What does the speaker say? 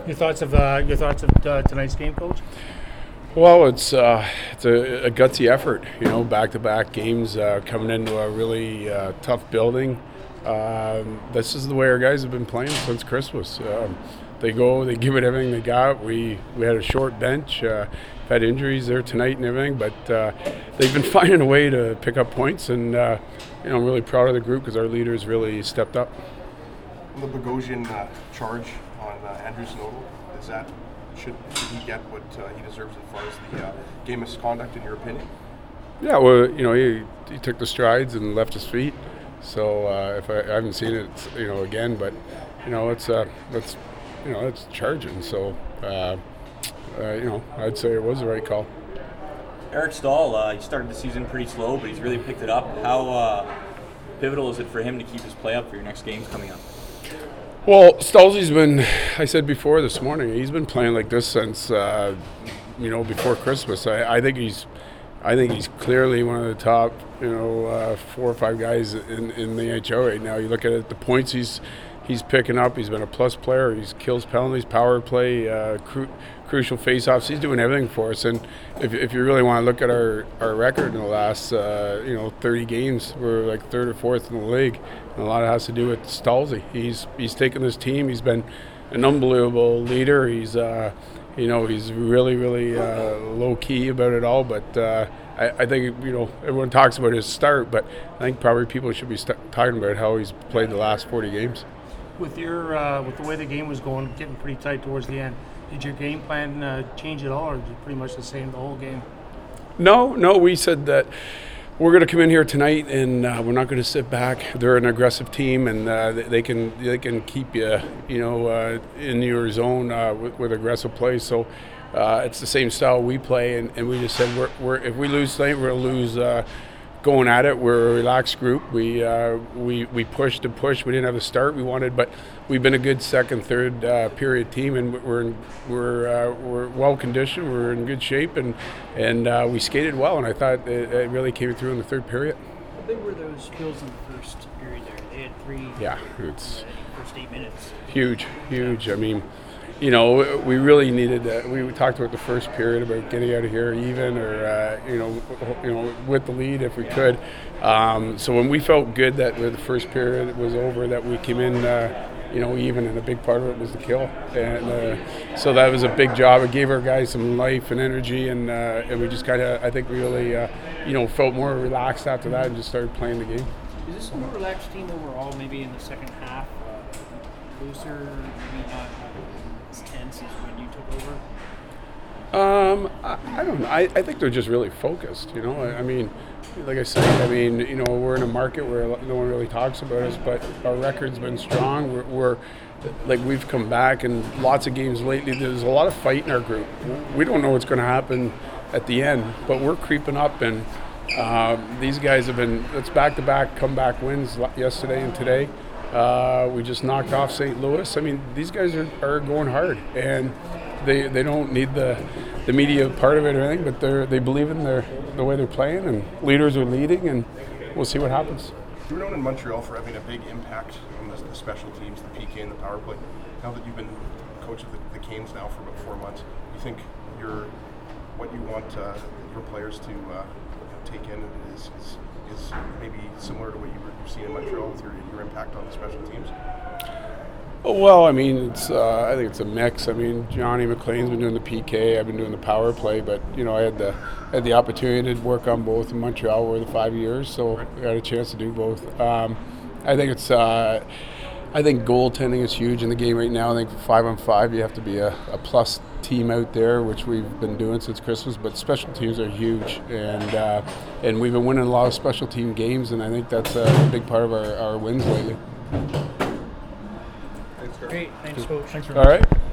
Your thoughts of tonight's game, Coach? Well, it's a gutsy effort, back-to-back games coming into a really tough building. This is the way our guys have been playing since Christmas. They give it everything they got. We had a short bench, had injuries there tonight and everything, but they've been finding a way to pick up points, and I'm really proud of the group because our leaders really stepped up. The Bogosian charge on Andrew Snodel, should he get what he deserves as far as the game misconduct, in your opinion? Yeah, well, he took the strides and left his feet. So if I haven't seen it, again, but it's charging. So I'd say it was the right call. Eric Staal, he started the season pretty slow, but he's really picked it up. How pivotal is it for him to keep his play up for your next games coming up? Well, Stalzy's been, I said before this morning, he's been playing like this since, before Christmas. I think he's clearly one of the top, 4 or 5 guys in the NHL right now. You look at it, the points he's picking up. He's been a plus player. He kills penalties, power play, crucial faceoffs. He's doing everything for us. And if you really want to look at our record in the last 30 games, we're like 3rd or 4th in the league. And a lot of it has to do with Stalzy. He's taken this team. He's been an unbelievable leader. He's he's really, really low key about it all. But I think everyone talks about his start, but I think probably people should be talking about how he's played the last 40 games. With with the way the game was going, getting pretty tight towards the end, did your game plan change at all, or was it pretty much the same the whole game? No. We said that we're going to come in here tonight, and we're not going to sit back. They're an aggressive team, and they can keep you, in your zone with aggressive play. So it's the same style we play, and we just said if we lose tonight, we're going to lose. Going at it, we're a relaxed group. We pushed and pushed. We didn't have a start we wanted, but we've been a good second, third period team, and we're well conditioned. We're in good shape, and we skated well. And I thought it really came through in the third period. How big were those kills in the first period there? They had 3. Yeah, it's first 8 minutes. Huge. I mean, we really needed that. We talked about the first period about getting out of here even, or with the lead if we could. So when we felt good that the first period was over, that we came in, even, and a big part of it was the kill, and so that was a big job. It gave our guys some life and energy, and we just kind of, I think, really, felt more relaxed after that and just started playing the game. Is this a more relaxed team overall? Maybe in the second half, looser, maybe not as tense as when you took over? I don't know. I think they're just really focused. I mean, like I said, we're in a market where no one really talks about us, but our record's been strong. We're we've come back, and lots of games lately. There's a lot of fight in our group. We don't know what's going to happen at the end, but we're creeping up, and these guys have been. It's back-to-back comeback wins yesterday and today. We just knocked off St. Louis. I mean, these guys are going hard, and they don't need the media part of it or anything, but they believe in the way they're playing, and leaders are leading, and we'll see what happens. You were known in Montreal for having a big impact on the special teams, the PK and the power play. Now that you've been coach of the Canes now for about 4 months, do you think what you want your players to take in is maybe similar to what you were seeing in Montreal with your impact on the special teams? Well, I mean, I think it's a mix. I mean, Johnny McLean's been doing the PK. I've been doing the power play, but I had the opportunity to work on both in Montreal over the 5 years, so I got a chance to do both. I think I think goaltending is huge in the game right now. I think 5-on-5 you have to be a plus team out there, which we've been doing since Christmas. But special teams are huge, and we've been winning a lot of special team games, and I think that's a big part of our wins lately. Great, thanks, Coach. All right.